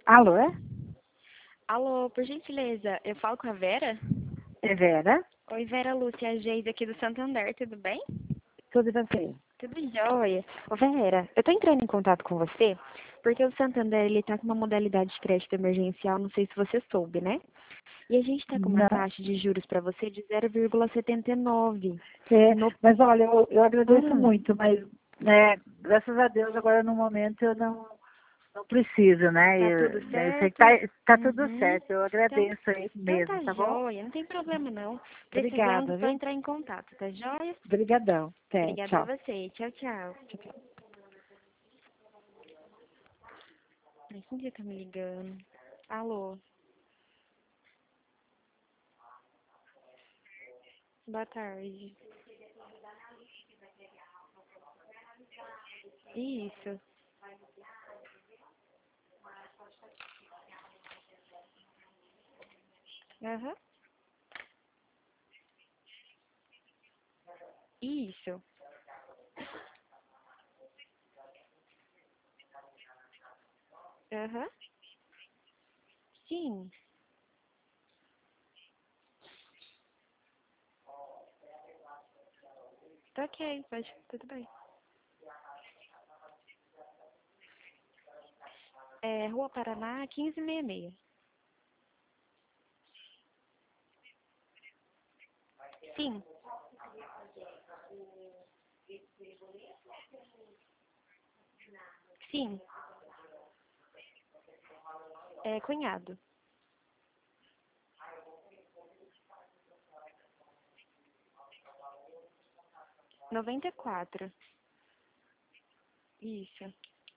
Alô, é? Alô, por gentileza, eu falo com a Vera? É Vera? Oi, Vera Lúcia, a Geise aqui do Santander, tudo bem? Tudo e você? Tudo jóia. Ô, Vera, eu tô entrando em contato com você porque o Santander, ele tá com uma modalidade de crédito emergencial, não sei se você soube, né? E a gente tá com uma Não. taxa de juros para você de 0,79. É, No... mas olha, eu agradeço Ah, muito, mas né, graças a Deus agora no momento eu não preciso, né? tá tudo Eu sei que certo? tá tudo Uhum. certo, eu Então, agradeço aí então mesmo, tá tá bom? jóia, não tem problema não. Precisando, Obrigada, só viu? entrar em contato, tá jóia? Obrigadão. Até, Obrigada a tchau. você. Tchau, tchau. Ai, quem que tá me ligando? Alô, boa tarde. Isso. Aham. Isso. Aham. Sim. Tá ok, pode, tudo bem. É, Rua Paraná, 1566. Sim, sim. É cunhado. 94. Isso.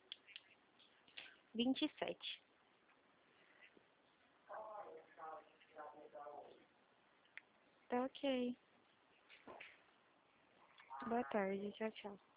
27. Tá ok. Boa tarde, tchau, tchau.